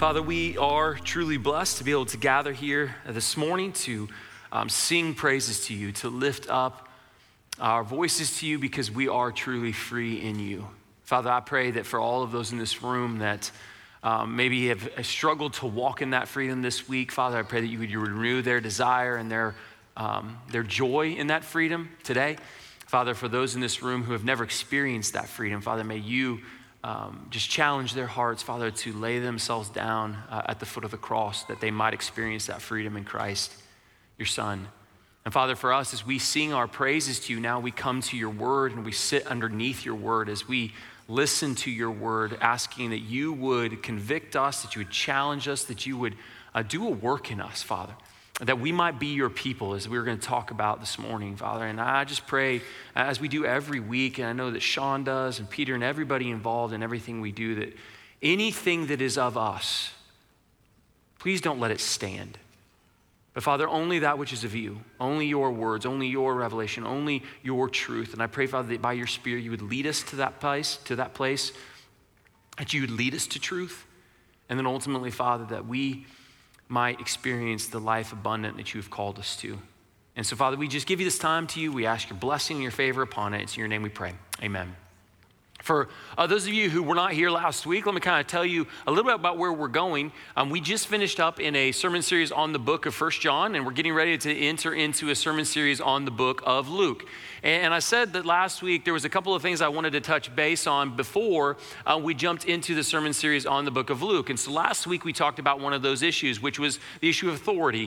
Father, we are truly blessed to be able to gather here this morning to sing praises to you, to lift up our voices to you because we are truly free in you. Father, I pray that for all of those in this room that maybe have struggled to walk in that freedom this week, Father, I pray that you would renew their desire and their joy in that freedom today. Father, for those in this room who have never experienced that freedom, Father, may you just challenge their hearts, Father, to lay themselves down at the foot of the cross that they might experience that freedom in Christ, your Son. And Father, for us, as we sing our praises to you, now we come to your word and we sit underneath your word as we listen to your word, asking that you would convict us, that you would challenge us, that you would do a work in us, Father, that we might be your people as we're going to talk about this morning, Father. And I just pray, as we do every week, and I know that Sean does and Peter and everybody involved in everything we do, that anything that is of us, please don't let it stand. But Father, only that which is of you, only your words, only your revelation, only your truth. And I pray, Father, that by your Spirit you would lead us to that place, that you would lead us to truth. And then ultimately, Father, that we might experience the life abundant that you have called us to. And so, Father, we just give you this time to you. We ask your blessing and your favor upon it. It's in your name we pray. Amen. For those of you who were not here last week, let me kind of tell you a little bit about where we're going. We just finished up in a sermon series on the book of 1 John, and we're getting ready to enter into a sermon series on the book of Luke. And I said that last week there was a couple of things I wanted to touch base on before we jumped into the sermon series on the book of Luke. And so last week we talked about one of those issues, which was the issue of authority.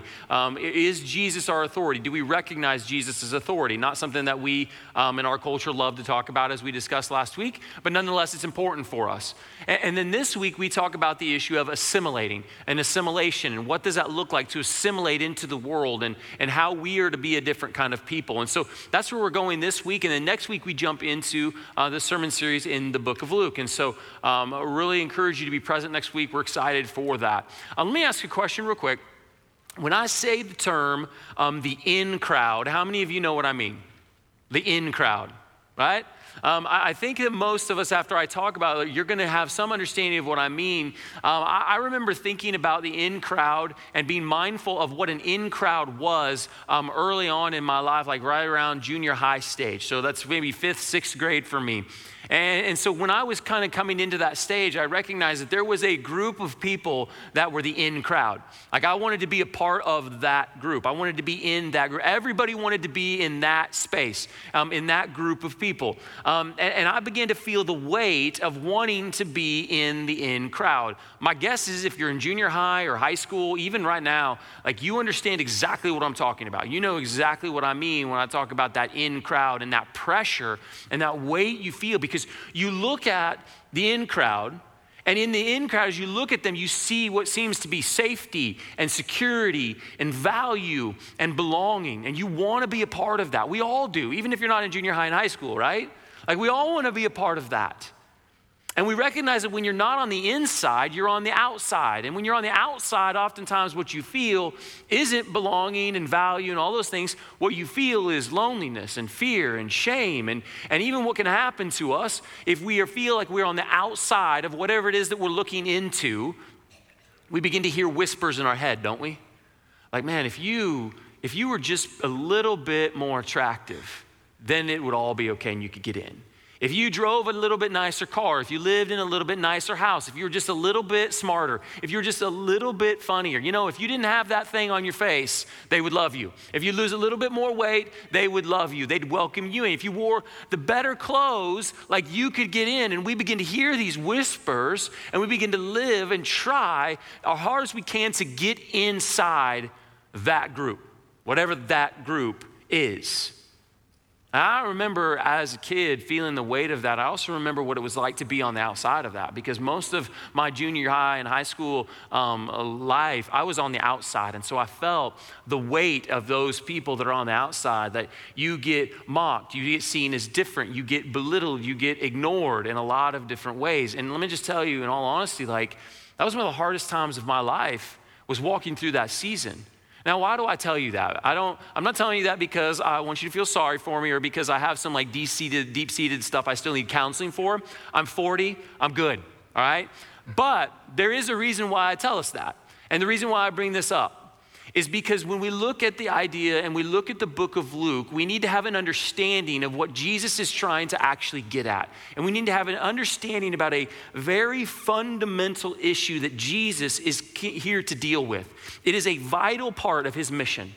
Is Jesus our authority? Do we recognize Jesus as authority? Not something that we in our culture love to talk about, as we discussed last week, but nonetheless it's important for us. And then this week we talk about the issue of assimilating and assimilation, and what does that look like to assimilate into the world, and how we are to be a different kind of people. And so that's where we're going this week, and then next week we jump into the sermon series in the book of Luke. And so I really encourage you to be present next week. We're excited for that. Let me ask you a question real quick. When I say the term the in crowd, how many of you know what I mean? The in crowd, right? I think that most of us, after I talk about it, you're going to have some understanding of what I mean. I remember thinking about the in crowd and being mindful of what an in crowd was early on in my life, like right around junior high stage. So that's maybe 5th, 6th grade for me. And so when I was kind of coming into that stage, I recognized that there was a group of people that were the in crowd. Like, I wanted to be a part of that group. I wanted to be in that group. Everybody wanted to be in that space, in that group of people. And I began to feel the weight of wanting to be in the in crowd. My guess is if you're in junior high or high school, even right now, like, you understand exactly what I'm talking about. You know exactly what I mean when I talk about that in crowd and that pressure and that weight you feel, because you look at the in crowd, and in the in crowd, as you look at them, you see what seems to be safety and security and value and belonging, and you want to be a part of that. We all do, even if you're not in junior high and high school, right? Like, we all want to be a part of that. And we recognize that when you're not on the inside, you're on the outside. And when you're on the outside, oftentimes what you feel isn't belonging and value and all those things. What you feel is loneliness and fear and shame. And even what can happen to us if we feel like we're on the outside of whatever it is that we're looking into, we begin to hear whispers in our head, don't we? Like, man, if you were just a little bit more attractive, then it would all be okay and you could get in. If you drove a little bit nicer car, if you lived in a little bit nicer house, if you were just a little bit smarter, if you were just a little bit funnier, if you didn't have that thing on your face, they would love you. If you lose a little bit more weight, they would love you. They'd welcome you in. If you wore the better clothes, like, you could get in. And we begin to hear these whispers, and we begin to live and try as hard as we can to get inside that group, whatever that group is. I remember as a kid feeling the weight of that. I also remember what it was like to be on the outside of that, because most of my junior high and high school life, I was on the outside. And so I felt the weight of those people that are on the outside, that you get mocked, you get seen as different, you get belittled, you get ignored in a lot of different ways. And let me just tell you, in all honesty, like, that was one of the hardest times of my life, was walking through that season. Now, why do I tell you that? I'm not telling you that because I want you to feel sorry for me, or because I have some deep-seated stuff I still need counseling for. I'm 40, I'm good, all right? But there is a reason why I tell us that. And the reason why I bring this up is because when we look at the idea and we look at the book of Luke, we need to have an understanding of what Jesus is trying to actually get at. And we need to have an understanding about a very fundamental issue that Jesus is here to deal with. It is a vital part of his mission.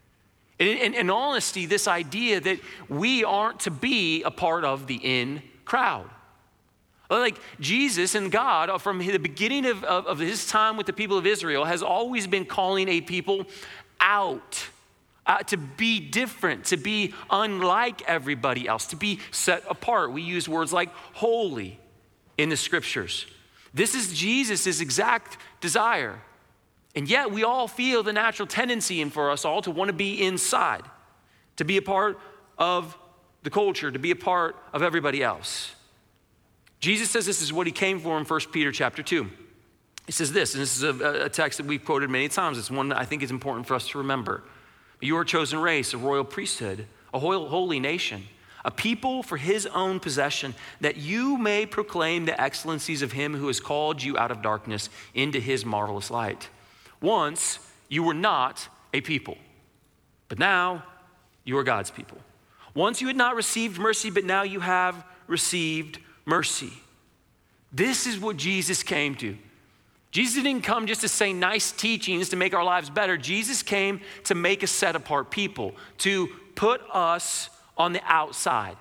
And in honesty, this idea that we aren't to be a part of the in crowd. Like Jesus and God, from the beginning of his time with the people of Israel, has always been calling a people out, to be different, to be unlike everybody else, to be set apart. We use words like holy in the scriptures. This is Jesus' exact desire. And yet we all feel the natural tendency for us all to want to be inside, to be a part of the culture, to be a part of everybody else. Jesus says this is what he came for in 1 Peter chapter 2. He says this, and this is a text that we've quoted many times. It's one that I think is important for us to remember. You are a chosen race, a royal priesthood, a holy nation, a people for his own possession, that you may proclaim the excellencies of him who has called you out of darkness into his marvelous light. Once you were not a people, but now you are God's people. Once you had not received mercy, but now you have received mercy. This is what Jesus came to. Jesus didn't come just to say nice teachings to make our lives better. Jesus came to make us set apart people, to put us on the outside.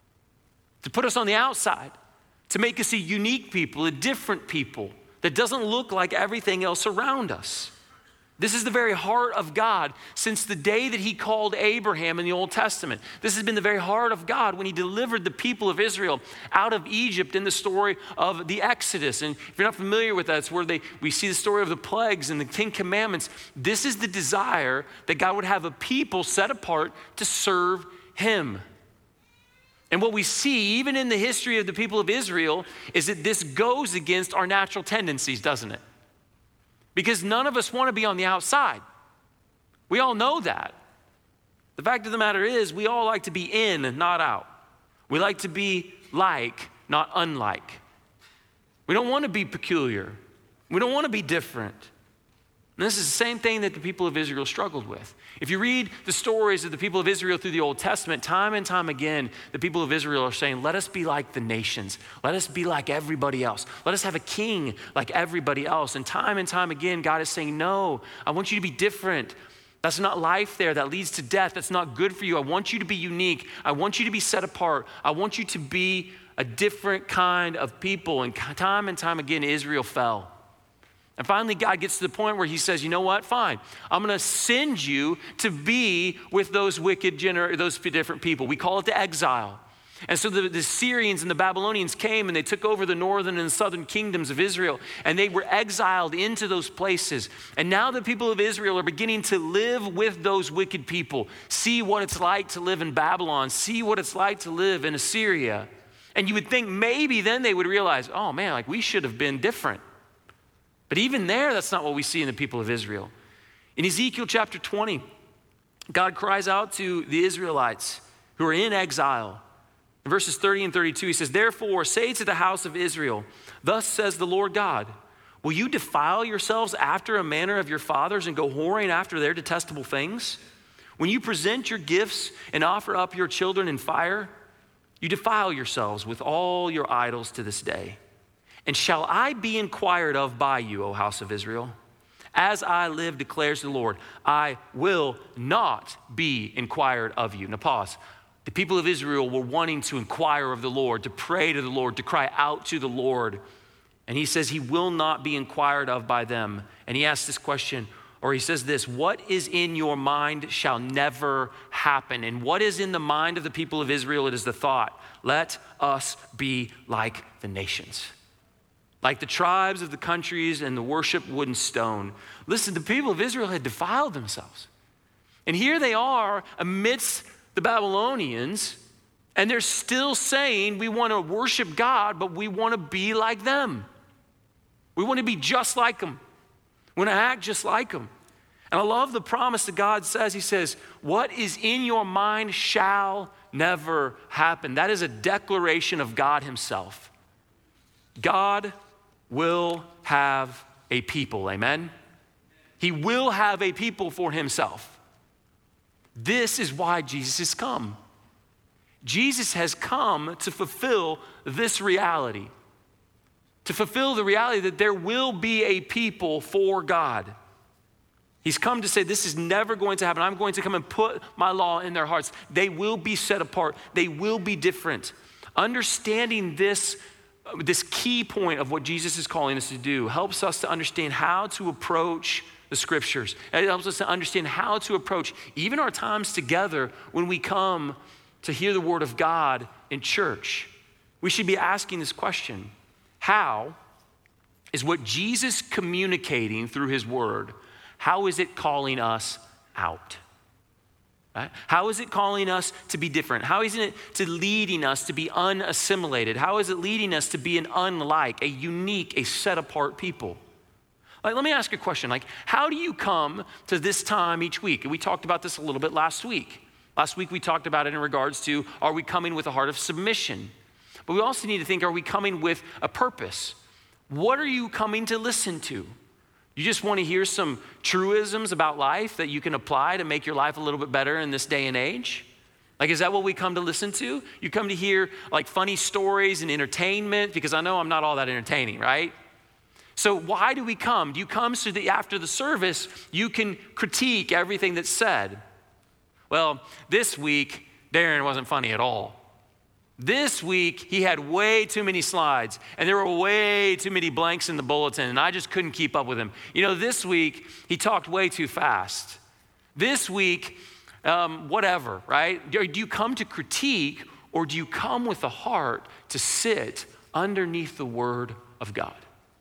To put us on the outside, to make us a unique people, a different people that doesn't look like everything else around us. This is the very heart of God since the day that he called Abraham in the Old Testament. This has been the very heart of God when he delivered the people of Israel out of Egypt in the story of the Exodus. And if you're not familiar with that, it's where we see the story of the plagues and the 10 Commandments. This is the desire that God would have a people set apart to serve him. And what we see, even in the history of the people of Israel, is that this goes against our natural tendencies, doesn't it? Because none of us want to be on the outside. We all know that. The fact of the matter is, we all like to be in, not out. We like to be like, not unlike. We don't want to be peculiar. We don't want to be different. And this is the same thing that the people of Israel struggled with. If you read the stories of the people of Israel through the Old Testament, time and time again, the people of Israel are saying, let us be like the nations. Let us be like everybody else. Let us have a king like everybody else. And time again, God is saying, no, I want you to be different. That's not life there. That leads to death. That's not good for you. I want you to be unique. I want you to be set apart. I want you to be a different kind of people. And time again, Israel fell. And finally, God gets to the point where he says, you know what, fine. I'm going to send you to be with those those different people. We call it the exile. And so the Syrians and the Babylonians came and they took over the northern and southern kingdoms of Israel, and they were exiled into those places. And now the people of Israel are beginning to live with those wicked people, see what it's like to live in Babylon, see what it's like to live in Assyria. And you would think maybe then they would realize, oh man, like we should have been different. But even there, that's not what we see in the people of Israel. In Ezekiel chapter 20, God cries out to the Israelites who are in exile. In verses 30 and 32, he says, therefore, say to the house of Israel, thus says the Lord God, will you defile yourselves after a manner of your fathers and go whoring after their detestable things? When you present your gifts and offer up your children in fire, you defile yourselves with all your idols to this day. And shall I be inquired of by you, O house of Israel? As I live, declares the Lord, I will not be inquired of you. Now pause. The people of Israel were wanting to inquire of the Lord, to pray to the Lord, to cry out to the Lord. And he says he will not be inquired of by them. And he asks this question, or he says this, what is in your mind shall never happen. And what is in the mind of the people of Israel? It is the thought, let us be like the nations. Like the tribes of the countries and the worship wood and stone. Listen, the people of Israel had defiled themselves. And here they are amidst the Babylonians, and they're still saying we want to worship God, but we want to be like them. We want to be just like them. We want to act just like them. And I love the promise that God says. He says, what is in your mind shall never happen. That is a declaration of God himself. God will have a people, amen? He will have a people for himself. This is why Jesus has come. Jesus has come to fulfill this reality, to fulfill the reality that there will be a people for God. He's come to say this is never going to happen. I'm going to come and put my law in their hearts. They will be set apart. They will be different. Understanding this key point of what Jesus is calling us to do helps us to understand how to approach the scriptures. It helps us to understand how to approach even our times together when we come to hear the word of God in church. We should be asking this question: how is what Jesus communicating through his word, how is it calling us out? Right? How is it calling us to be different? How is it leading us to be unassimilated? How is it leading us to be an unlike, a unique, a set apart people? Like, let me ask you a question. Like, how do you come to this time each week? And we talked about this a little bit last week. Last week we talked about it in regards to, are we coming with a heart of submission? But we also need to think, are we coming with a purpose? What are you coming to listen to? You just want to hear some truisms about life that you can apply to make your life a little bit better in this day and age? Like, is that what we come to listen to? You come to hear like funny stories and entertainment? Because I know I'm not all that entertaining, right? So why do we come? Do you come so that after the service, you can critique everything that's said? Well, this week, Darren wasn't funny at all. This week, he had way too many slides, and there were way too many blanks in the bulletin, and I just couldn't keep up with him. You know, this week, he talked way too fast. This week, whatever, right? Do you come to critique, or do you come with a heart to sit underneath the word of God?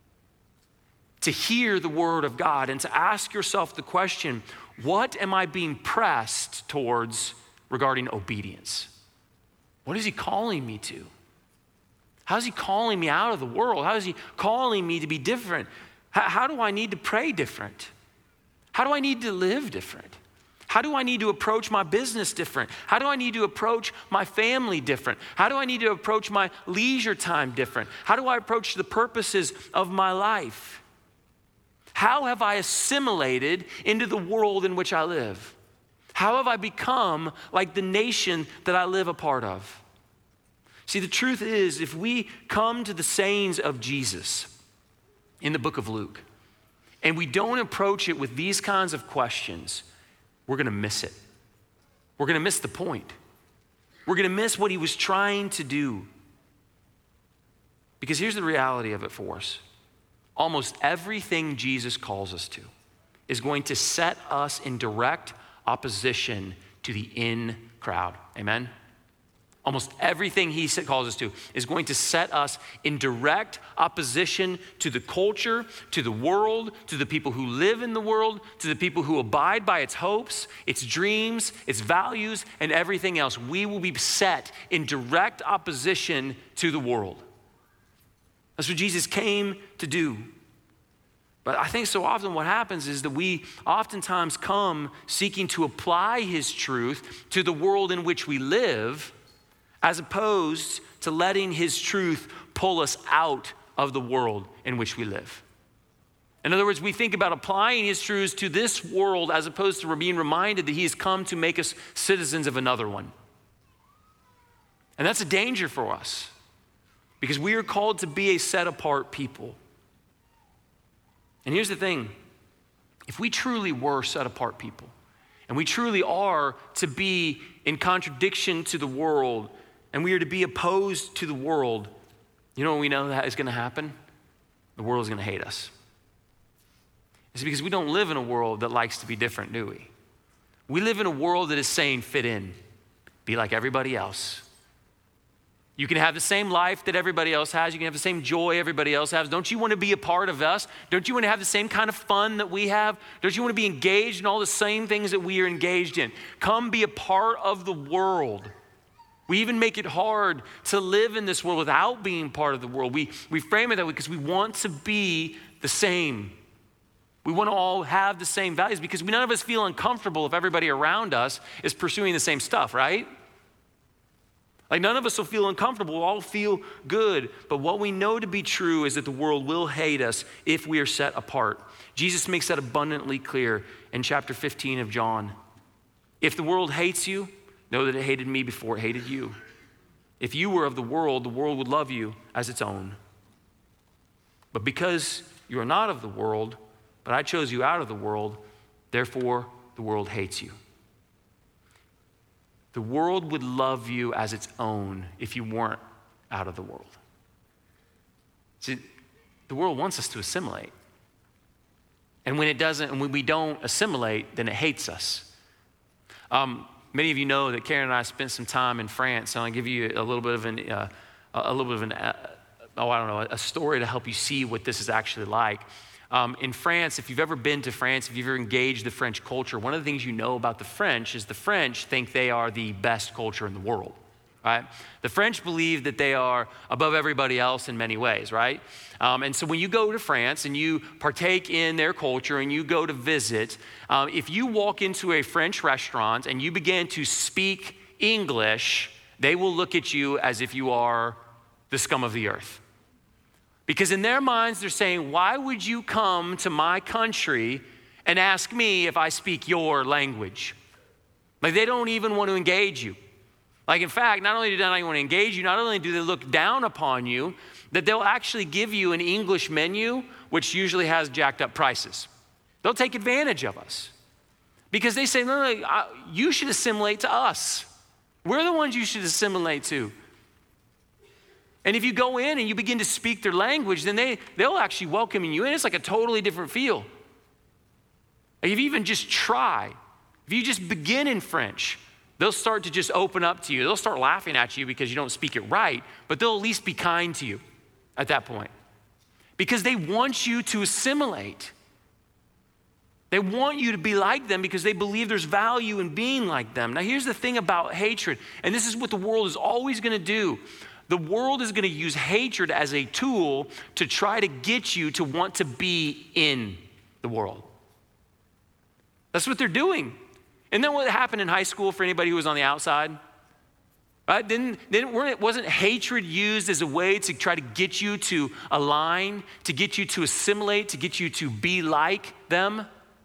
To hear the word of God and to ask yourself the question, what am I being pressed towards regarding obedience? What is he calling me to? How is he calling me out of the world? How is he calling me to be different? How do I need to pray different? How do I need to live different? How do I need to approach my business different? How do I need to approach my family different? How do I need to approach my leisure time different? How do I approach the purposes of my life? How have I assimilated into the world in which I live? How have I become like the nation that I live a part of? See, the truth is, if we come to the sayings of Jesus in the book of Luke, and we don't approach it with these kinds of questions, we're going to miss it. We're going to miss the point. We're going to miss what he was trying to do. Because here's the reality of it for us. Almost everything Jesus calls us to is going to set us in direct opposition to the in crowd. Amen? Almost everything he calls us to is going to set us in direct opposition to the culture, to the world, to the people who live in the world, to the people who abide by its hopes, its dreams, its values, and everything else. We will be set in direct opposition to the world. That's what Jesus came to do. But I think so often what happens is that we oftentimes come seeking to apply his truth to the world in which we live, as opposed to letting his truth pull us out of the world in which we live. In other words, we think about applying his truths to this world as opposed to being reminded that he has come to make us citizens of another one. And that's a danger for us, because we are called to be a set-apart people. And here's the thing. If we truly were set-apart people, and we truly are to be in contradiction to the world, and we are to be opposed to the world, you know what we know that is going to happen? The world is going to hate us. It's because we don't live in a world that likes to be different, do we? We live in a world that is saying fit in, be like everybody else. You can have the same life that everybody else has. You can have the same joy everybody else has. Don't you want to be a part of us? Don't you want to have the same kind of fun that we have? Don't you want to be engaged in all the same things that we are engaged in? Come be a part of the world. We even make it hard to live in this world without being part of the world. We frame it that way because we want to be the same. We want to all have the same values because none of us feel uncomfortable if everybody around us is pursuing the same stuff, right? Like none of us will feel uncomfortable, we'll all feel good. But what we know to be true is that the world will hate us if we are set apart. Jesus makes that abundantly clear in chapter 15 of John. If the world hates you, know that it hated me before it hated you. If you were of the world would love you as its own. But because you are not of the world, but I chose you out of the world, therefore the world hates you. The world would love you as its own if you weren't out of the world. See, the world wants us to assimilate. And when it doesn't, and when we don't assimilate, then it hates us. Many of you know that Karen and I spent some time in France, and I'll give you a little bit of a story to help you see what this is actually like. In France, if you've ever been to France, if you've ever engaged the French culture, one of the things you know about the French is the French think they are the best culture in the world, right? The French believe that they are above everybody else in many ways, right? And so when you go to France and you partake in their culture and you go to visit, if you walk into a French restaurant and you begin to speak English, they will look at you as if you are the scum of the earth. Because in their minds, they're saying, why would you come to my country and ask me if I speak your language? Like they don't even want to engage you. Like in fact, not only do they not want to engage you, not only do they look down upon you, that they'll actually give you an English menu, which usually has jacked up prices. They'll take advantage of us. Because they say, no, you should assimilate to us. We're the ones you should assimilate to. And if you go in and you begin to speak their language, then they'll actually welcome you in. It's like a totally different feel. Like if you even just try, if you just begin in French, they'll start to just open up to you. They'll start laughing at you because you don't speak it right, but they'll at least be kind to you at that point. Because they want you to assimilate. They want you to be like them because they believe there's value in being like them. Now here's the thing about hatred, and this is what the world is always going to do. The world is going to use hatred as a tool to try to get you to want to be in the world. That's what they're doing. Isn't that what happened in high school for anybody who was on the outside? Right? Wasn't hatred used as a way to try to get you to align, to get you to assimilate, to get you to be like them?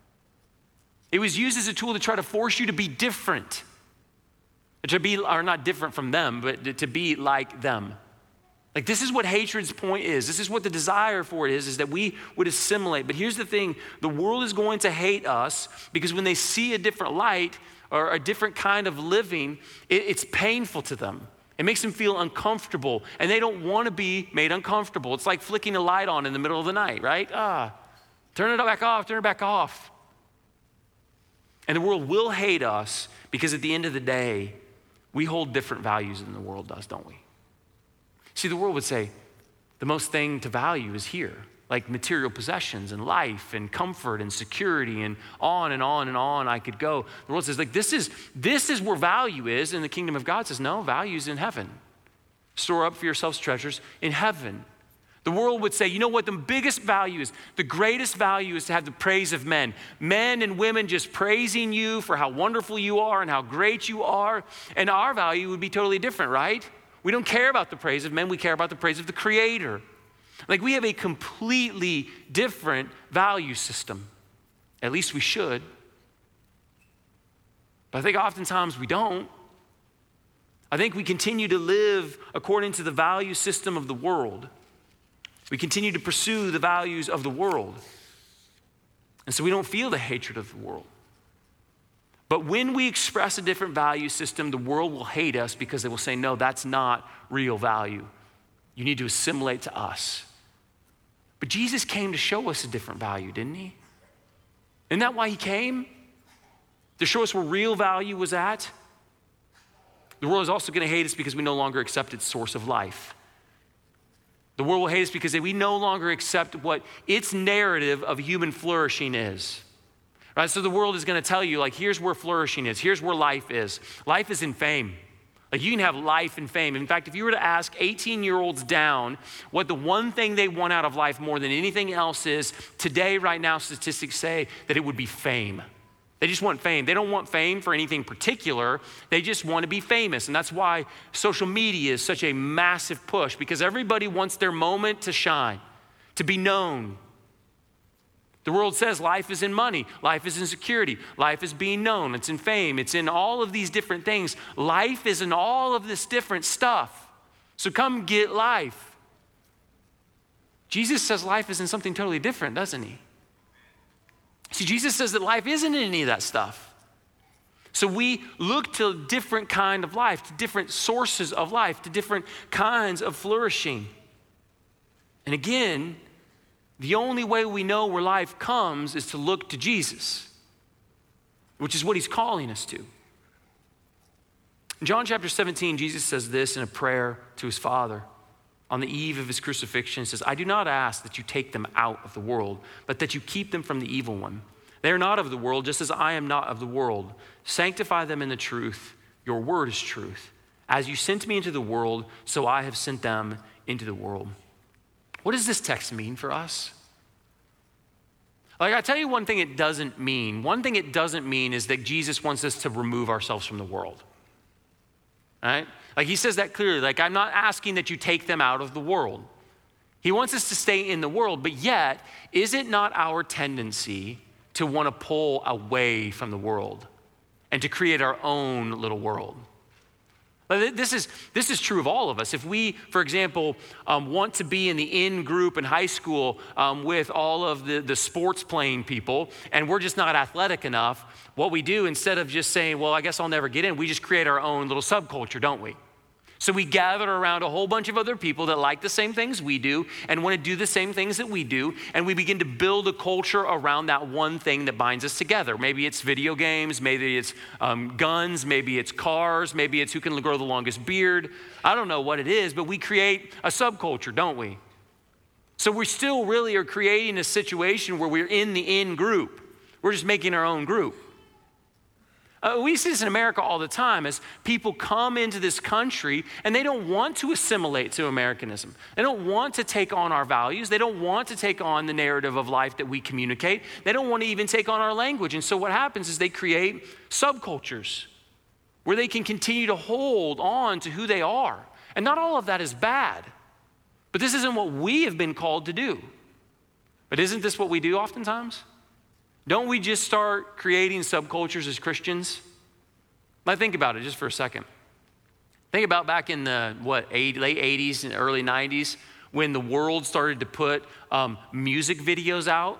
It was used as a tool to try to force you to be different. To be, or not different from them, but to be like them. Like this is what hatred's point is. This is what the desire for it is that we would assimilate. But here's the thing, the world is going to hate us because when they see a different light or a different kind of living, it's painful to them. It makes them feel uncomfortable and they don't want to be made uncomfortable. It's like flicking a light on in the middle of the night, right? Turn it back off, turn it back off. And the world will hate us because at the end of the day, we hold different values than the world does, don't we? See, the world would say the most thing to value is here, like material possessions and life and comfort and security and on and on and on I could go. The world says, like, this is where value is, and the kingdom of God says, no, value is in heaven. Store up for yourselves treasures in heaven. The world would say, you know what the biggest value is? The greatest value is to have the praise of men. Men and women just praising you for how wonderful you are and how great you are. And our value would be totally different, right? We don't care about the praise of men. We care about the praise of the Creator. Like we have a completely different value system. At least we should. But I think oftentimes we don't. I think we continue to live according to the value system of the world. We continue to pursue the values of the world. And so we don't feel the hatred of the world. But when we express a different value system, the world will hate us because they will say, no, that's not real value. You need to assimilate to us. But Jesus came to show us a different value, didn't he? Isn't that why he came? To show us where real value was at? The world is also going to hate us because we no longer accept its source of life. The world will hate us because we no longer accept what its narrative of human flourishing is. Right? So the world is going to tell you, like, here's where flourishing is. Here's where life is. Life is in fame. Like, you can have life and fame. In fact, if you were to ask 18-year-olds down what the one thing they want out of life more than anything else is, today, right now, statistics say that it would be fame. They just want fame. They don't want fame for anything particular. They just want to be famous. And that's why social media is such a massive push, because everybody wants their moment to shine, to be known. The world says life is in money, life is in security, life is being known, it's in fame, it's in all of these different things. Life is in all of this different stuff. So come get life. Jesus says life is in something totally different, doesn't he? See, Jesus says that life isn't in any of that stuff. So we look to a different kind of life, to different sources of life, to different kinds of flourishing. And again, the only way we know where life comes is to look to Jesus, which is what he's calling us to. In John chapter 17, Jesus says this in a prayer to his Father on the eve of his crucifixion. He says, I do not ask that you take them out of the world, but that you keep them from the evil one. They are not of the world, just as I am not of the world. Sanctify them in the truth. Your word is truth. As you sent me into the world, so I have sent them into the world. What does this text mean for us? Like, I tell you one thing it doesn't mean. One thing it doesn't mean is that Jesus wants us to remove ourselves from the world. All right? Like, he says that clearly. Like, I'm not asking that you take them out of the world. He wants us to stay in the world, but yet, is it not our tendency to want to pull away from the world and to create our own little world? This is true of all of us. If we, for example, want to be in the in group in high school with all of the sports playing people, and we're just not athletic enough, what we do, instead of just saying, well, I guess I'll never get in, we just create our own little subculture, don't we? So we gather around a whole bunch of other people that like the same things we do and want to do the same things that we do, and we begin to build a culture around that one thing that binds us together. Maybe it's video games, maybe it's guns, maybe it's cars, maybe it's who can grow the longest beard. I don't know what it is, but we create a subculture, don't we? So we still really are creating a situation where we're in the in group. We're just making our own group. We see this in America all the time as people come into this country and they don't want to assimilate to Americanism. They don't want to take on our values. They don't want to take on the narrative of life that we communicate. They don't want to even take on our language. And so what happens is they create subcultures where they can continue to hold on to who they are. And not all of that is bad. But this isn't what we have been called to do. But isn't this what we do oftentimes? Don't we just start creating subcultures as Christians? Like, think about it just for a second. Think about back in the, late 80s and early 90s when the world started to put music videos out.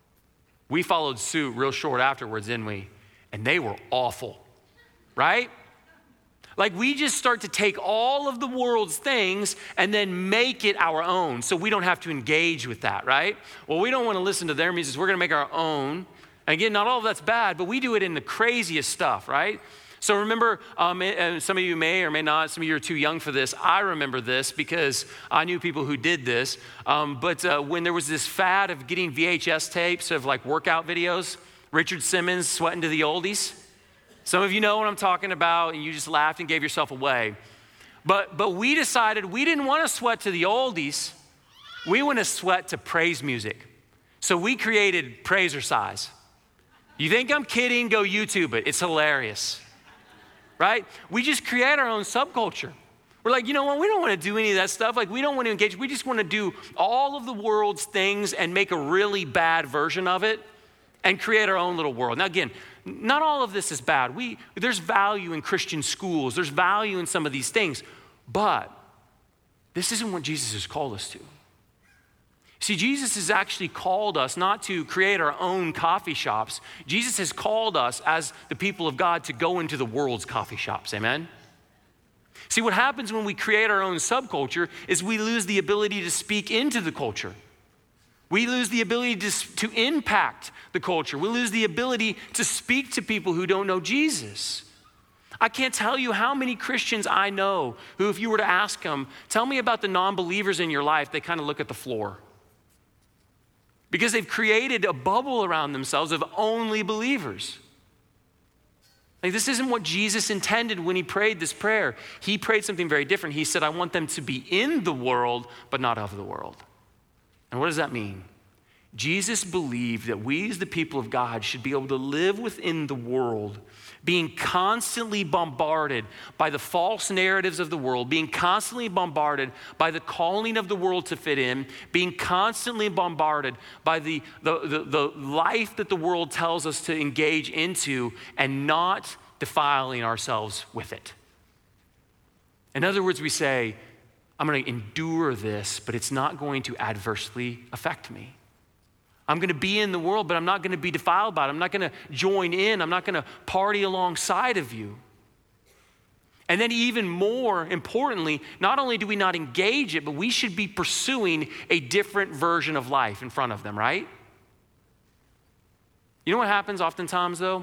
We followed suit real short afterwards, didn't we? And they were awful, right? Like, we just start to take all of the world's things and then make it our own so we don't have to engage with that, right? Well, we don't want to listen to their music. We're going to make our own. And again, not all of that's bad, but we do it in the craziest stuff, right? So remember, some of you may or may not, some of you are too young for this. I remember this because I knew people who did this. But when there was this fad of getting VHS tapes of like workout videos, Richard Simmons sweating to the oldies. Some of you know what I'm talking about, and you just laughed and gave yourself away. But we decided we didn't want to sweat to the oldies. We want to sweat to praise music. So we created Praise-er-cise. You think I'm kidding? Go YouTube it. It's hilarious, right? We just create our own subculture. We're like, you know what? We don't want to do any of that stuff. Like, we don't want to engage. We just want to do all of the world's things and make a really bad version of it and create our own little world. Now, again, not all of this is bad. There's value in Christian schools. There's value in some of these things. But this isn't what Jesus has called us to. See, Jesus has actually called us not to create our own coffee shops. Jesus has called us as the people of God to go into the world's coffee shops, amen? See, what happens when we create our own subculture is we lose the ability to speak into the culture. We lose the ability to impact the culture. We lose the ability to speak to people who don't know Jesus. I can't tell you how many Christians I know who, if you were to ask them, tell me about the non-believers in your life, they kind of look at the floor. Because they've created a bubble around themselves of only believers. Like, this isn't what Jesus intended when he prayed this prayer. He prayed something very different. He said, I want them to be in the world, but not of the world. And what does that mean? Jesus believed that we as the people of God should be able to live within the world, being constantly bombarded by the false narratives of the world, being constantly bombarded by the calling of the world to fit in, being constantly bombarded by the life that the world tells us to engage into, and not defiling ourselves with it. In other words, we say, I'm going to endure this, but it's not going to adversely affect me. I'm going to be in the world, but I'm not going to be defiled by it. I'm not going to join in. I'm not going to party alongside of you. And then even more importantly, not only do we not engage it, but we should be pursuing a different version of life in front of them, right? You know what happens oftentimes though?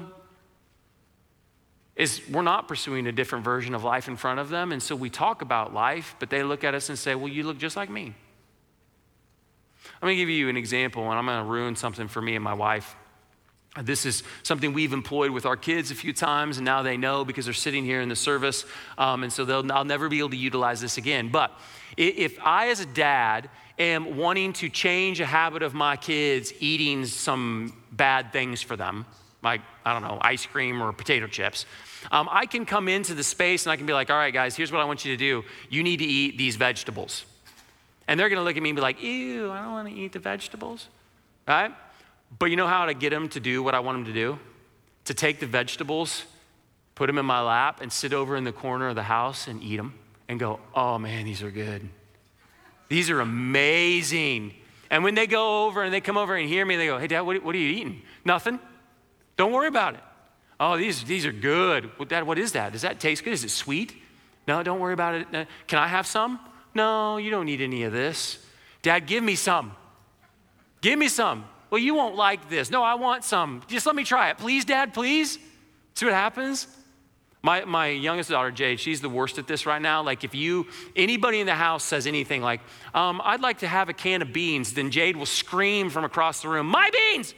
Is we're not pursuing a different version of life in front of them. And so we talk about life, but they look at us and say, well, you look just like me. I'm going to give you an example, and I'm going to ruin something for me and my wife. This is something we've employed with our kids a few times, and now they know because they're sitting here in the service, and so I'll never be able to utilize this again. But if I, as a dad, am wanting to change a habit of my kids eating some bad things for them, like, I don't know, ice cream or potato chips, I can come into the space and I can be like, all right, guys, here's what I want you to do. You need to eat these vegetables. And they're going to look at me and be like, ew, I don't want to eat the vegetables, right? But you know how to get them to do what I want them to do? To take the vegetables, put them in my lap, and sit over in the corner of the house and eat them and go, oh man, these are good. These are amazing. And when they go over and they come over and hear me, they go, hey, Dad, what are you eating? Nothing. Don't worry about it. Oh, these are good. Well, Dad, what is that? Does that taste good? Is it sweet? No, don't worry about it. Can I have some? No, you don't need any of this. Dad, give me some. Give me some. Well, you won't like this. No, I want some. Just let me try it. Please, Dad, please. See what happens? My youngest daughter, Jade, she's the worst at this right now. Like if anybody in the house says anything like, I'd like to have a can of beans, then Jade will scream from across the room, my beans!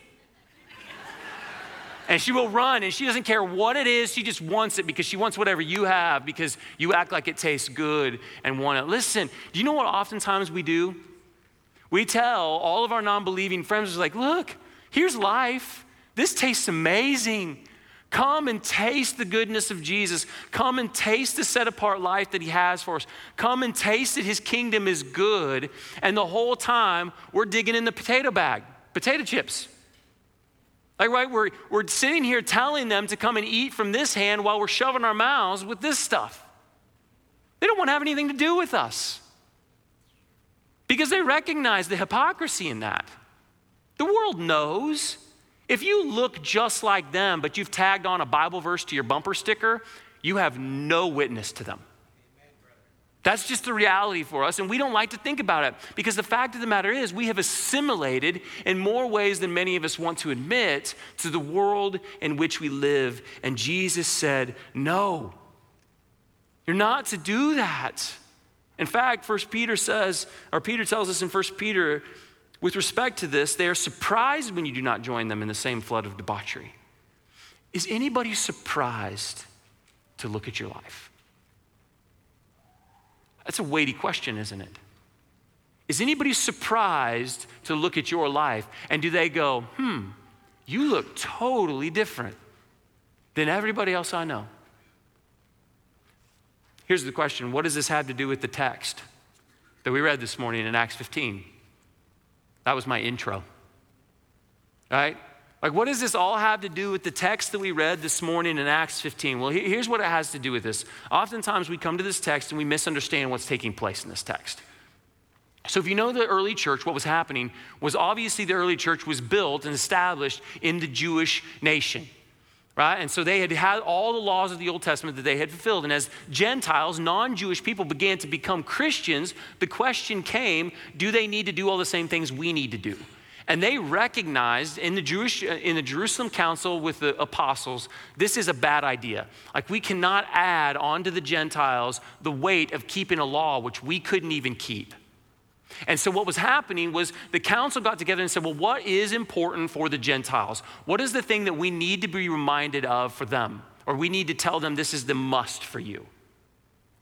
And she will run, and she doesn't care what it is. She just wants it because she wants whatever you have because you act like it tastes good and want it. Listen, do you know what oftentimes we do? We tell all of our non-believing friends, like, look, here's life. This tastes amazing. Come and taste the goodness of Jesus. Come and taste the set-apart life that he has for us. Come and taste that his kingdom is good. And the whole time, we're digging in the potato bag, potato chips. Like, right, we're sitting here telling them to come and eat from this hand while we're shoving our mouths with this stuff. They don't want to have anything to do with us because they recognize the hypocrisy in that. The world knows. If you look just like them, but you've tagged on a Bible verse to your bumper sticker, you have no witness to them. That's just the reality for us, and we don't like to think about it because the fact of the matter is we have assimilated in more ways than many of us want to admit to the world in which we live. And Jesus said, no, you're not to do that. In fact, Peter tells us in 1 Peter, with respect to this, they are surprised when you do not join them in the same flood of debauchery. Is anybody surprised to look at your life? That's a weighty question, isn't it? Is anybody surprised to look at your life and do they go, you look totally different than everybody else I know? Here's the question. What does this have to do with the text that we read this morning in Acts 15? That was my intro, right? Like, what does this all have to do with the text that we read this morning in Acts 15? Well, here's what it has to do with this. Oftentimes we come to this text and we misunderstand what's taking place in this text. So if you know the early church, what was happening was obviously the early church was built and established in the Jewish nation, right? And so they had all the laws of the Old Testament that they had fulfilled. And as Gentiles, non-Jewish people began to become Christians, the question came, do they need to do all the same things we need to do? And they recognized in the Jerusalem council with the apostles, this is a bad idea. Like, we cannot add onto the Gentiles the weight of keeping a law which we couldn't even keep. And so what was happening was the council got together and said, well, what is important for the Gentiles? What is the thing that we need to be reminded of for them? Or we need to tell them this is the must for you?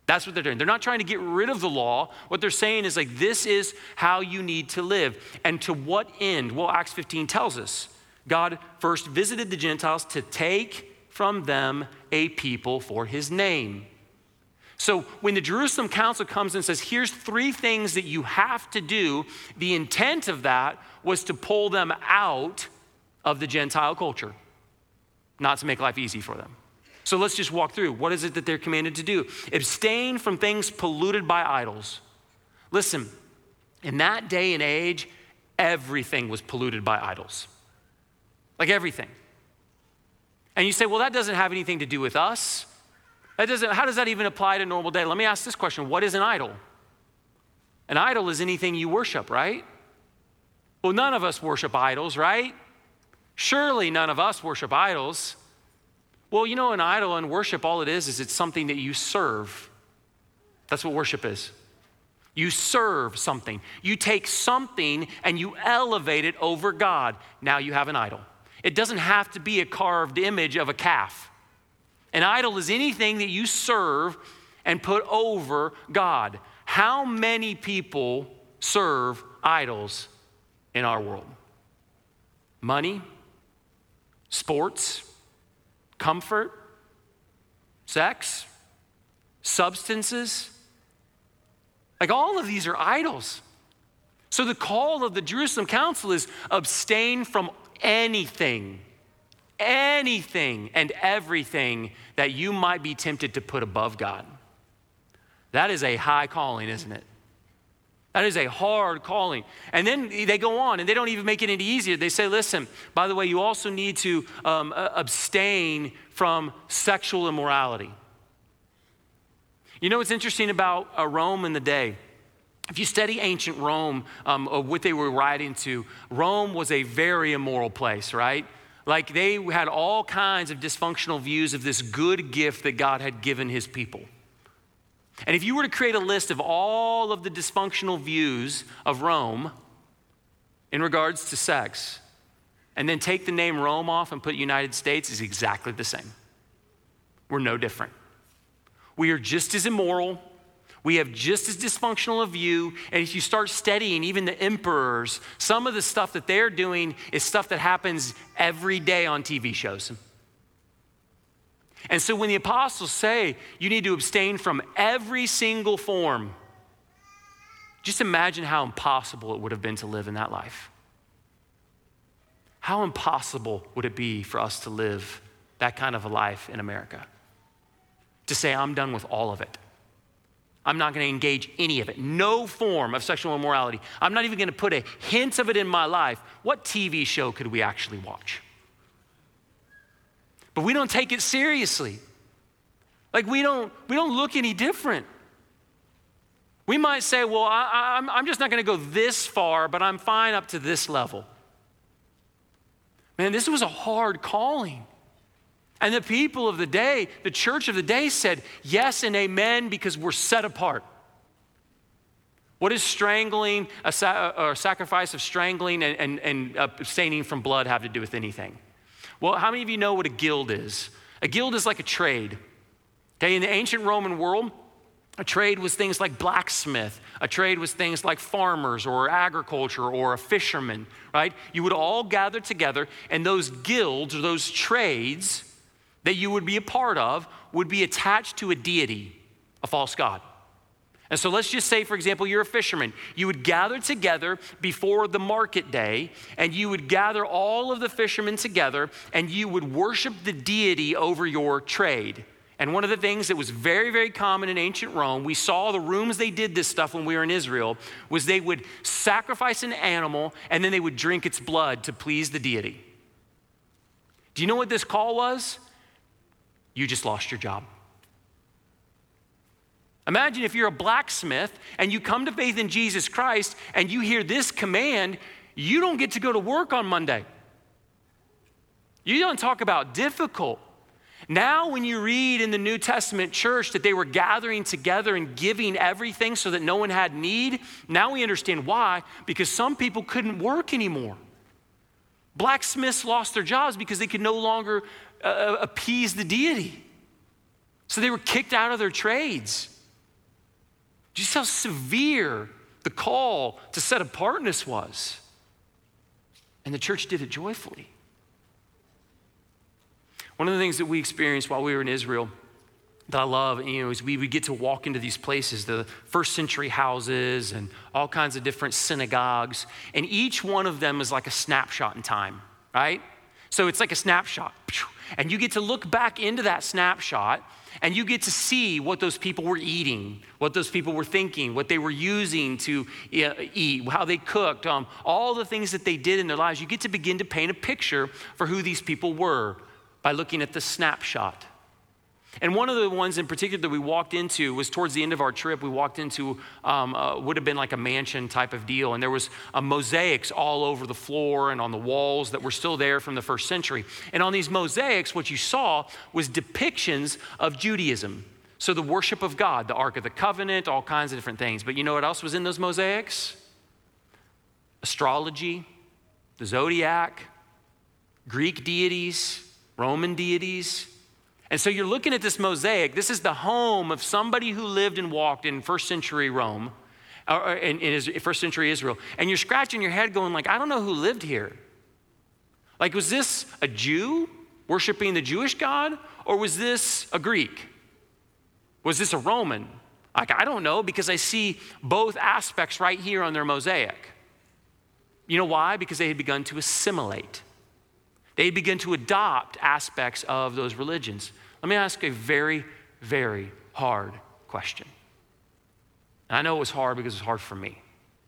That's what they're doing. They're not trying to get rid of the law. What they're saying is like, this is how you need to live. And to what end? Well, Acts 15 tells us. God first visited the Gentiles to take from them a people for his name. So when the Jerusalem Council comes and says, here's 3 things that you have to do, the intent of that was to pull them out of the Gentile culture, not to make life easy for them. So let's just walk through. What is it that they're commanded to do? Abstain from things polluted by idols. Listen, in that day and age, everything was polluted by idols. Like everything. And you say, well, that doesn't have anything to do with us. How does that even apply to normal day? Let me ask this question. What is an idol? An idol is anything you worship, right? Well, none of us worship idols, right? Surely none of us worship idols. Well, you know, an idol and worship, all it is it's something that you serve. That's what worship is. You serve something. You take something and you elevate it over God. Now you have an idol. It doesn't have to be a carved image of a calf. An idol is anything that you serve and put over God. How many people serve idols in our world? Money, sports, comfort, sex, substances. Like all of these are idols. So the call of the Jerusalem Council is abstain from anything and everything that you might be tempted to put above God. That is a high calling, isn't it? That is a hard calling. And then they go on and they don't even make it any easier. They say, listen, by the way, you also need to abstain from sexual immorality. You know what's interesting about Rome in the day? If you study ancient Rome, what they were writing to, Rome was a very immoral place, right? Like they had all kinds of dysfunctional views of this good gift that God had given his people. And if you were to create a list of all of the dysfunctional views of Rome in regards to sex, and then take the name Rome off and put United States, is exactly the same. We're no different. We are just as immoral. We have just as dysfunctional a view. And if you start studying even the emperors, some of the stuff that they're doing is stuff that happens every day on TV shows. And so when the apostles say you need to abstain from every single form, just imagine how impossible it would have been to live in that life. How impossible would it be for us to live that kind of a life in America? To say, I'm done with all of it. I'm not going to engage any of it. No form of sexual immorality. I'm not even going to put a hint of it in my life. What TV show could we actually watch? But we don't take it seriously. Like we don't look any different. We might say, well, I'm just not going to go this far, but I'm fine up to this level. Man, this was a hard calling. And the people of the day, the church of the day said yes and amen because we're set apart. What does strangling, or sacrifice of strangling and abstaining from blood have to do with anything? Well, how many of you know what a guild is? A guild is like a trade. Okay, in the ancient Roman world, a trade was things like blacksmith. A trade was things like farmers or agriculture or a fisherman, right? You would all gather together, and those guilds or those trades that you would be a part of would be attached to a deity, a false god. And so let's just say, for example, you're a fisherman. You would gather together before the market day, and you would gather all of the fishermen together, and you would worship the deity over your trade. And one of the things that was very, very common in ancient Rome, we saw the rooms they did this stuff when we were in Israel, was they would sacrifice an animal, and then they would drink its blood to please the deity. Do you know what this call was? You just lost your job. Imagine if you're a blacksmith and you come to faith in Jesus Christ and you hear this command, you don't get to go to work on Monday. You don't talk about difficult. Now when you read in the New Testament church that they were gathering together and giving everything so that no one had need, now we understand why, because some people couldn't work anymore. Blacksmiths lost their jobs because they could no longer appease the deity. So they were kicked out of their trades. Do you see how severe the call to set apartness was? And the church did it joyfully. One of the things that we experienced while we were in Israel that I love, is we would get to walk into these places, the first century houses and all kinds of different synagogues. And each one of them is like a snapshot in time, right? So it's like a snapshot. And you get to look back into that snapshot and you get to see what those people were eating, what those people were thinking, what they were using to eat, how they cooked, all the things that they did in their lives. You get to begin to paint a picture for who these people were by looking at the snapshot. And one of the ones in particular that we walked into was towards the end of our trip. We walked into would have been like a mansion type of deal. And there was mosaics all over the floor and on the walls that were still there from the first century. And on these mosaics, what you saw was depictions of Judaism. So the worship of God, the Ark of the Covenant, all kinds of different things. But you know what else was in those mosaics? Astrology, the zodiac, Greek deities, Roman deities. And so you're looking at this mosaic. This is the home of somebody who lived and walked in first century Rome, or in first century Israel. And you're scratching your head going like, I don't know who lived here. Like, was this a Jew worshiping the Jewish God? Or was this a Greek? Was this a Roman? Like, I don't know, because I see both aspects right here on their mosaic. You know why? Because they had begun to assimilate. They begin to adopt aspects of those religions. Let me ask a very, very hard question. And I know it was hard because it was hard for me.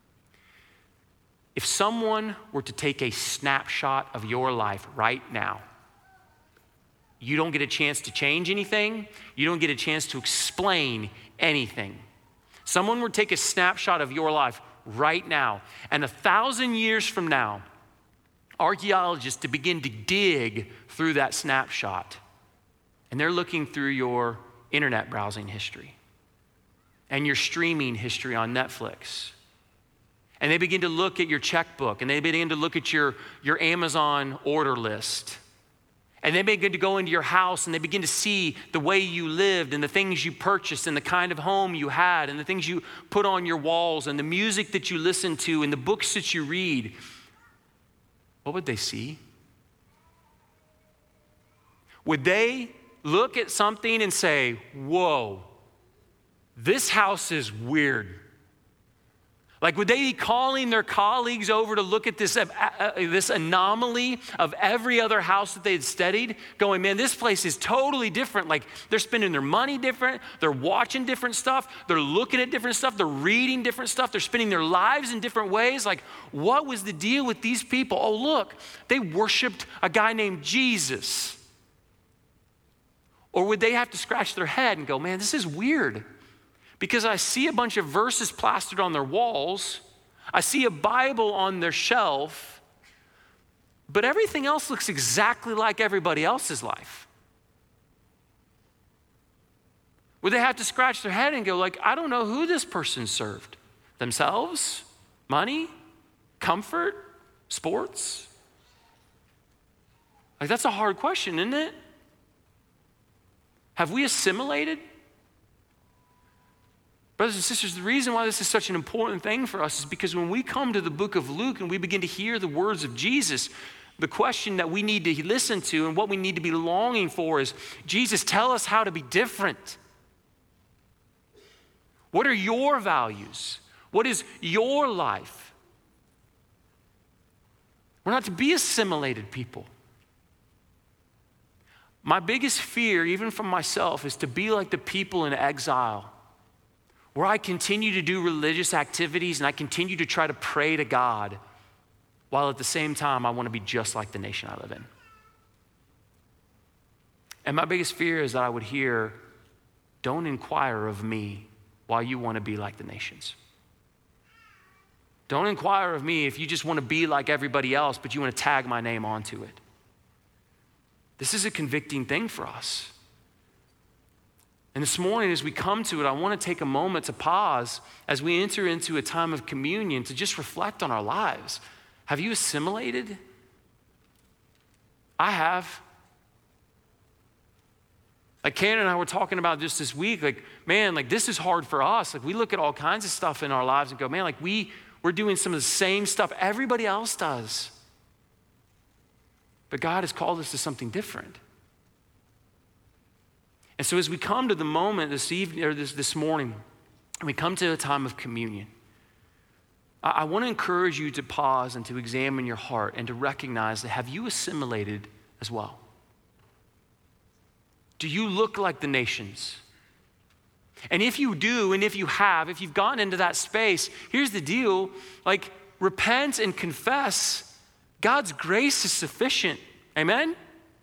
If someone were to take a snapshot of your life right now, you don't get a chance to change anything. You don't get a chance to explain anything. Someone would take a snapshot of your life right now, and 1,000 years from now, archaeologists to begin to dig through that snapshot. And they're looking through your internet browsing history and your streaming history on Netflix. And they begin to look at your checkbook, and they begin to look at your Amazon order list. And they begin to go into your house, and they begin to see the way you lived and the things you purchased and the kind of home you had and the things you put on your walls and the music that you listen to and the books that you read. What would they see? Would they look at something and say, whoa, this house is weird? Like, would they be calling their colleagues over to look at this anomaly of every other house that they had studied, going, man, this place is totally different. Like, they're spending their money different. They're watching different stuff. They're looking at different stuff. They're reading different stuff. They're spending their lives in different ways. Like, what was the deal with these people? Oh, look, they worshiped a guy named Jesus. Or would they have to scratch their head and go, man, this is weird? Because I see a bunch of verses plastered on their walls. I see a Bible on their shelf. But everything else looks exactly like everybody else's life. Would they have to scratch their head and go like, I don't know who this person served? Themselves? Money? Comfort? Sports? Like, that's a hard question, isn't it? Have we assimilated? Brothers and sisters, the reason why this is such an important thing for us is because when we come to the book of Luke and we begin to hear the words of Jesus, the question that we need to listen to and what we need to be longing for is, Jesus, tell us how to be different. What are your values? What is your life? We're not to be assimilated people. My biggest fear, even from myself, is to be like the people in exile, where I continue to do religious activities and I continue to try to pray to God, while at the same time I want to be just like the nation I live in. And my biggest fear is that I would hear, don't inquire of me while you want to be like the nations. Don't inquire of me if you just want to be like everybody else, but you want to tag my name onto it. This is a convicting thing for us. And this morning, as we come to it, I want to take a moment to pause as we enter into a time of communion to just reflect on our lives. Have you assimilated? I have. Like Karen and I were talking about just this week, like, man, like this is hard for us. Like we look at all kinds of stuff in our lives and go, man, like we're doing some of the same stuff everybody else does. But God has called us to something different. And so as we come to the moment this evening or this morning, and we come to a time of communion, I want to encourage you to pause and to examine your heart and to recognize that have you assimilated as well? Do you look like the nations? And if you do, and if you have, if you've gotten into that space, here's the deal, like repent and confess. God's grace is sufficient, amen?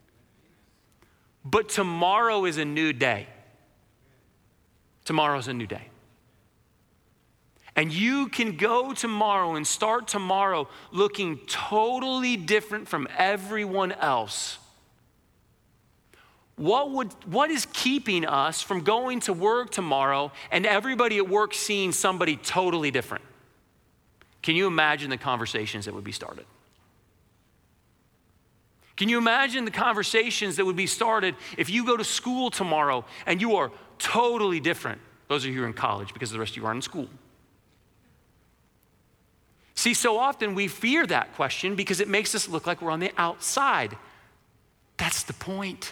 But tomorrow is a new day. Tomorrow's a new day. And you can go tomorrow and start tomorrow looking totally different from everyone else. What is keeping us from going to work tomorrow and everybody at work seeing somebody totally different? Can you imagine the conversations that would be started? Can you imagine the conversations that would be started if you go to school tomorrow and you are totally different? Those of you who are in college, because the rest of you aren't in school. See, so often we fear that question because it makes us look like we're on the outside. That's the point.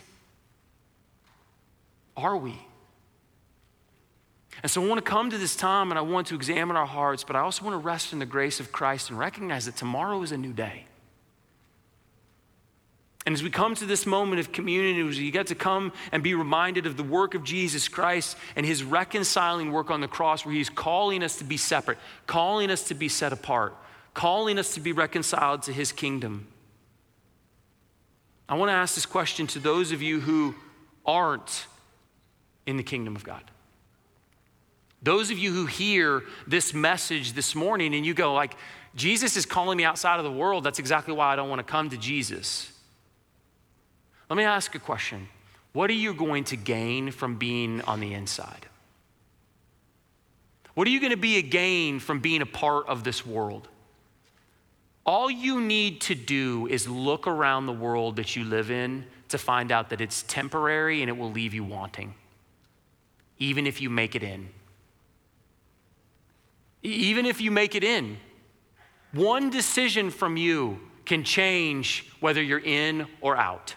Are we? And so I want to come to this time and I want to examine our hearts, but I also want to rest in the grace of Christ and recognize that tomorrow is a new day. And as we come to this moment of communion, as you get to come and be reminded of the work of Jesus Christ and his reconciling work on the cross, where he's calling us to be separate, calling us to be set apart, calling us to be reconciled to his kingdom. I want to ask this question to those of you who aren't in the kingdom of God. Those of you who hear this message this morning and you go like, Jesus is calling me outside of the world. That's exactly why I don't want to come to Jesus. Let me ask a question. What are you going to gain from being on the inside? What are you going to be a gain from being a part of this world? All you need to do is look around the world that you live in to find out that it's temporary and it will leave you wanting, even if you make it in. Even if you make it in, one decision from you can change whether you're in or out.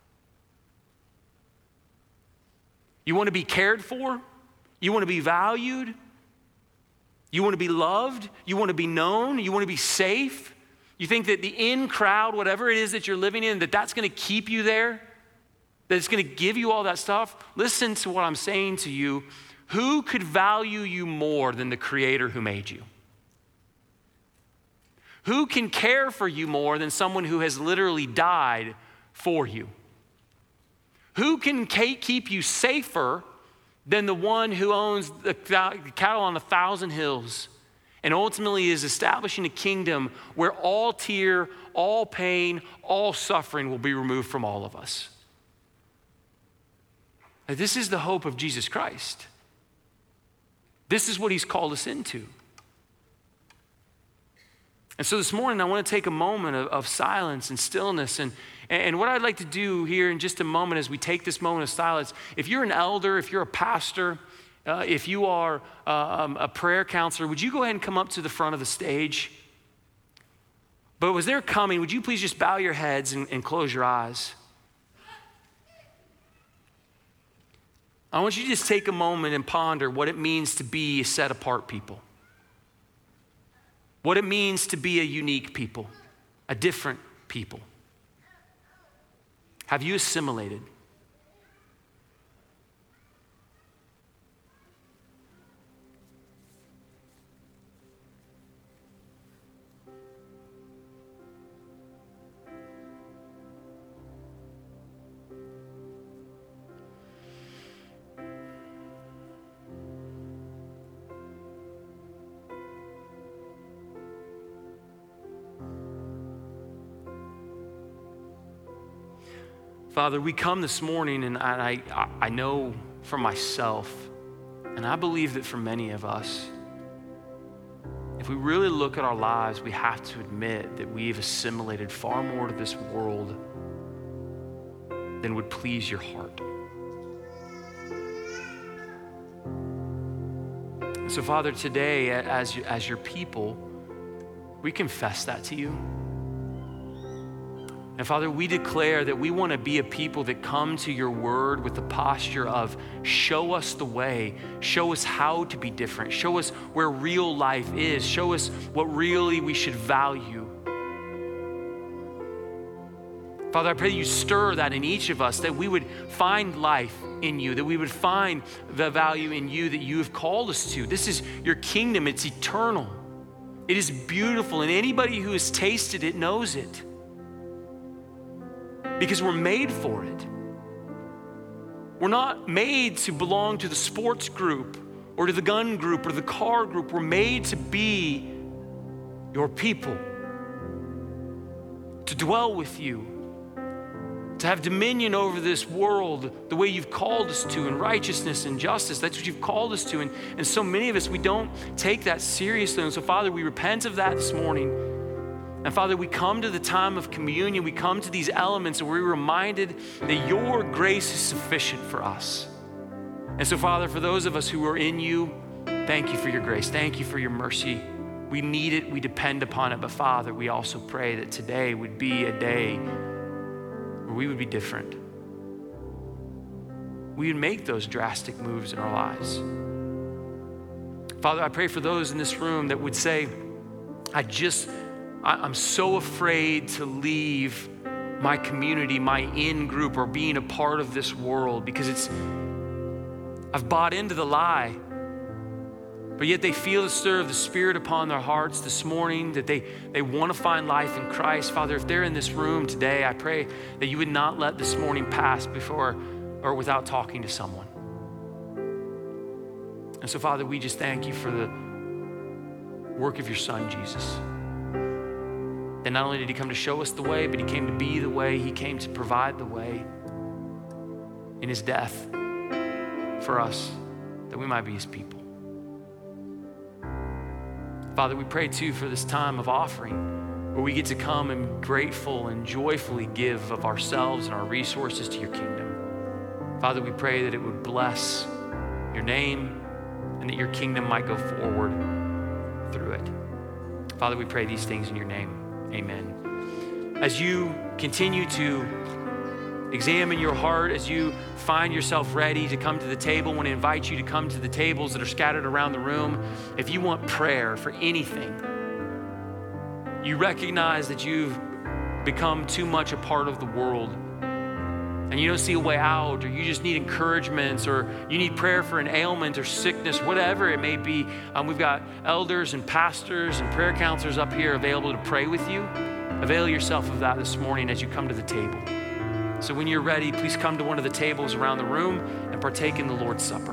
You want to be cared for? You want to be valued? You want to be loved? You want to be known? You want to be safe? You think that the in crowd, whatever it is that you're living in, that's going to keep you there? That it's going to give you all that stuff? Listen to what I'm saying to you. Who could value you more than the Creator who made you? Who can care for you more than someone who has literally died for you? Who can keep you safer than the one who owns the cattle on 1,000 hills and ultimately is establishing a kingdom where all tear, all pain, all suffering will be removed from all of us? Now, this is the hope of Jesus Christ. This is what he's called us into. And so this morning, I want to take a moment of silence and stillness. And what I'd like to do here in just a moment as we take this moment of silence, if you're an elder, if you're a pastor, if you are a prayer counselor, would you go ahead and come up to the front of the stage? But as they're coming, would you please just bow your heads and close your eyes? I want you to just take a moment and ponder what it means to be a set apart people. What it means to be a unique people, a different people. Have you assimilated? Father, we come this morning, and I know for myself, and I believe that for many of us, if we really look at our lives, we have to admit that we've assimilated far more to this world than would please your heart. So Father, today as your people, we confess that to you. And Father, we declare that we want to be a people that come to your word with the posture of show us the way, show us how to be different, show us where real life is, show us what really we should value. Father, I pray that you stir that in each of us, that we would find life in you, that we would find the value in you that you have called us to. This is your kingdom, it's eternal. It is beautiful, and anybody who has tasted it knows it. Because we're made for it. We're not made to belong to the sports group or to the gun group or the car group. We're made to be your people, to dwell with you, to have dominion over this world the way you've called us to in righteousness and justice. That's what you've called us to. And so many of us, we don't take that seriously. And so Father, we repent of that this morning. And Father, we come to the time of communion, we come to these elements and we're reminded that your grace is sufficient for us. And so Father, for those of us who are in you, thank you for your grace. Thank you for your mercy. We need it, we depend upon it. But Father, we also pray that today would be a day where we would be different. We would make those drastic moves in our lives. Father, I pray for those in this room that would say, I'm so afraid to leave my community, my in-group, or being a part of this world because I've bought into the lie. But yet they feel the stir of the Spirit upon their hearts this morning, that they want to find life in Christ. Father, if they're in this room today, I pray that you would not let this morning pass before or without talking to someone. And so, Father, we just thank you for the work of your Son, Jesus. And not only did he come to show us the way, but he came to be the way. He came to provide the way in his death for us, that we might be his people. Father, we pray too for this time of offering, where we get to come and grateful and joyfully give of ourselves and our resources to your kingdom. Father, we pray that it would bless your name and that your kingdom might go forward through it. Father, we pray these things in your name. Amen. As you continue to examine your heart, as you find yourself ready to come to the table, I want to invite you to come to the tables that are scattered around the room. If you want prayer for anything, you recognize that you've become too much a part of the world and you don't see a way out, or you just need encouragements, or you need prayer for an ailment or sickness, whatever it may be, we've got elders and pastors and prayer counselors up here available to pray with you. Avail yourself of that this morning as you come to the table. So when you're ready, please come to one of the tables around the room and partake in the Lord's Supper.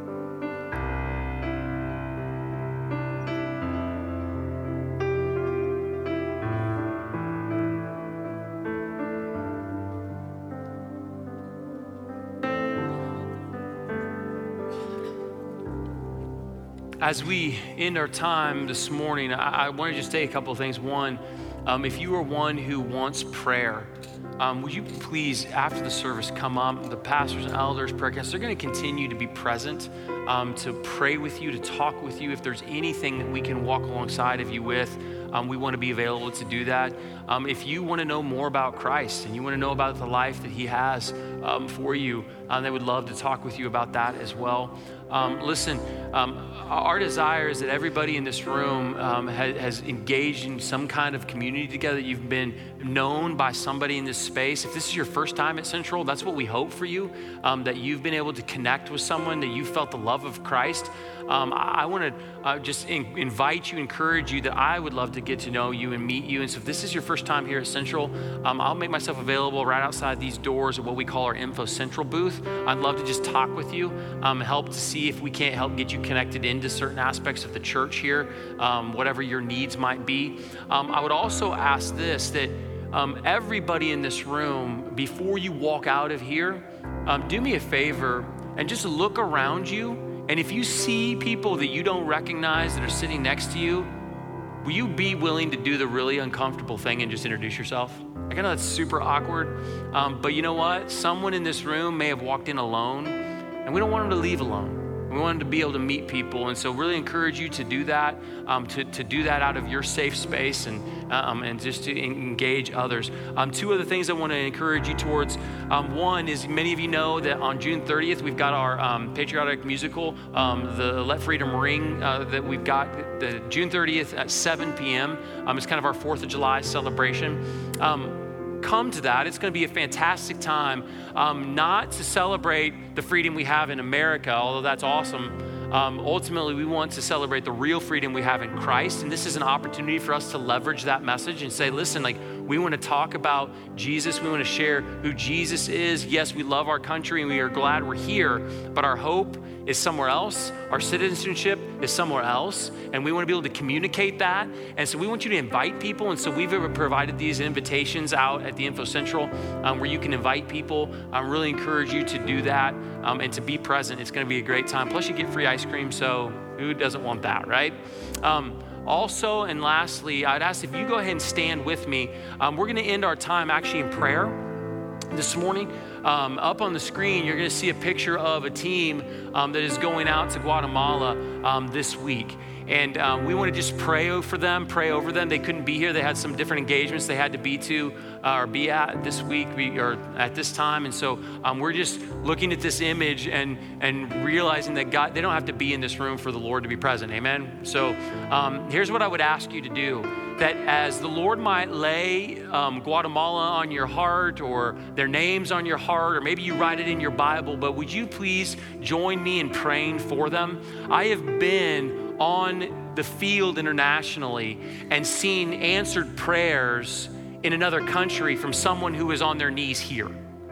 As we end our time this morning, I want to just say a couple of things. One, if you are one who wants prayer, would you please, after the service, come up? The pastors and elders, prayer counselors, they're going to continue to be present to pray with you, to talk with you. If there's anything that we can walk alongside of you with, we want to be available to do that. If you want to know more about Christ and you want to know about the life that he has for you, they would love to talk with you about that as well. Listen, our desire is that everybody in this room has engaged in some kind of community together. You've been known by somebody in this space. If this is your first time at Central, that's what we hope for you, that you've been able to connect with someone, that you felt the love of Christ. I want to just invite you, encourage you that I would love to get to know you and meet you. And so if this is your first time here at Central, I'll make myself available right outside these doors at what we call our Info Central booth. I'd love to just talk with you, help to see if we can't help get you connected into certain aspects of the church here, whatever your needs might be. I would also ask this, that everybody in this room, before you walk out of here, do me a favor and just look around you. And if you see people that you don't recognize that are sitting next to you, will you be willing to do the really uncomfortable thing and just introduce yourself? Like, I know that's super awkward, but you know what? Someone in this room may have walked in alone, and we don't want them to leave alone. We wanted to be able to meet people. And so really encourage you to do that, to do that out of your safe space and just to engage others. Two other things I want to encourage you towards. One is, many of you know that on June 30th, we've got our patriotic musical, the Let Freedom Ring, that we've got the June 30th at 7 p.m. It's kind of our 4th of July celebration. Come to that. It's going to be a fantastic time, not to celebrate the freedom we have in America, although that's awesome. Ultimately, we want to celebrate the real freedom we have in Christ. And this is an opportunity for us to leverage that message and say, listen, like, we want to talk about Jesus. We want to share who Jesus is. Yes, we love our country and we are glad we're here, but our hope is somewhere else. Our citizenship is somewhere else. And we want to be able to communicate that. And so we want you to invite people. And so we've provided these invitations out at the Info Central where you can invite people. I really encourage you to do that and to be present. It's going to be a great time. Plus you get free ice cream. So who doesn't want that, right? Also, and lastly, I'd ask if you go ahead and stand with me. We're going to end our time actually in prayer this morning. Up on the screen, you're going to see a picture of a team that is going out to Guatemala this week. And we want to just pray over them. They couldn't be here. They had some different engagements they had to be to or be at this week or at this time. And so we're just looking at this image and realizing that God, they don't have to be in this room for the Lord to be present. Amen. So here's what I would ask you to do. That as the Lord might lay Guatemala on your heart or their names on your heart, or maybe you write it in your Bible, but would you please join me in praying for them? I have been on the field internationally and seen answered prayers in another country from someone who is on their knees here.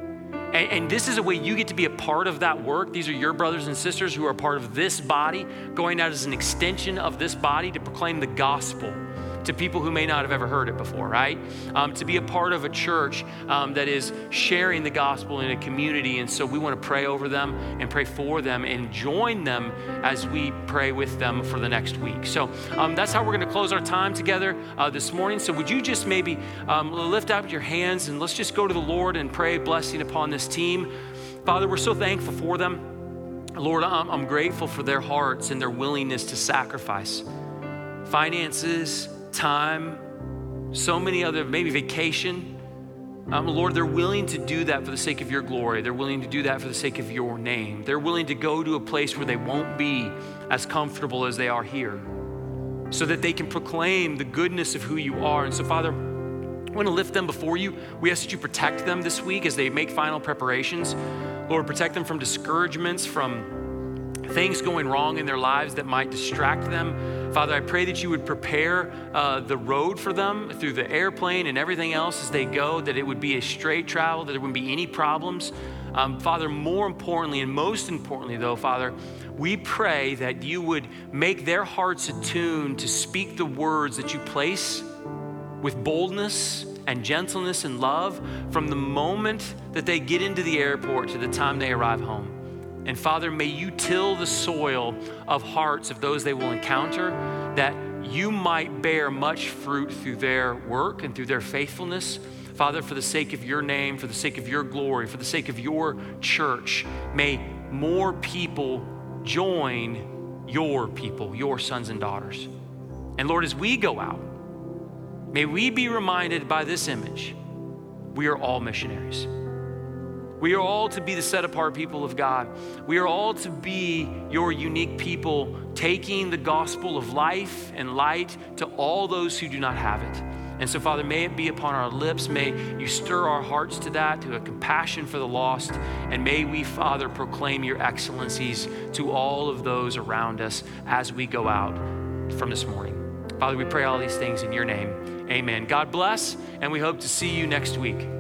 And this is a way you get to be a part of that work. These are your brothers and sisters who are part of this body, going out as an extension of this body to proclaim the gospel to people who may not have ever heard it before, right? To be a part of a church that is sharing the gospel in a community. And so we want to pray over them and pray for them and join them as we pray with them for the next week. So that's how we're going to close our time together this morning. So would you just maybe lift up your hands and let's just go to the Lord and pray blessing upon this team. Father, we're so thankful for them. Lord, I'm grateful for their hearts and their willingness to sacrifice finances, time, so many other, maybe vacation. Lord, they're willing to do that for the sake of your glory. They're willing to do that for the sake of your name. They're willing to go to a place where they won't be as comfortable as they are here so that they can proclaim the goodness of who you are. And so, Father, I want to lift them before you. We ask that you protect them this week as they make final preparations. Lord, protect them from discouragements, from things going wrong in their lives that might distract them. Father, I pray that you would prepare the road for them through the airplane and everything else as they go, that it would be a straight travel, that there wouldn't be any problems. Father, more importantly and most importantly though, Father, we pray that you would make their hearts attuned to speak the words that you place with boldness and gentleness and love from the moment that they get into the airport to the time they arrive home. And Father, may you till the soil of hearts of those they will encounter, that you might bear much fruit through their work and through their faithfulness. Father, for the sake of your name, for the sake of your glory, for the sake of your church, may more people join your people, your sons and daughters. And Lord, as we go out, may we be reminded by this image, we are all missionaries. We are all to be the set-apart people of God. We are all to be your unique people, taking the gospel of life and light to all those who do not have it. And so, Father, may it be upon our lips. May you stir our hearts to that, to a compassion for the lost. And may we, Father, proclaim your excellencies to all of those around us as we go out from this morning. Father, we pray all these things in your name. Amen. God bless, and we hope to see you next week.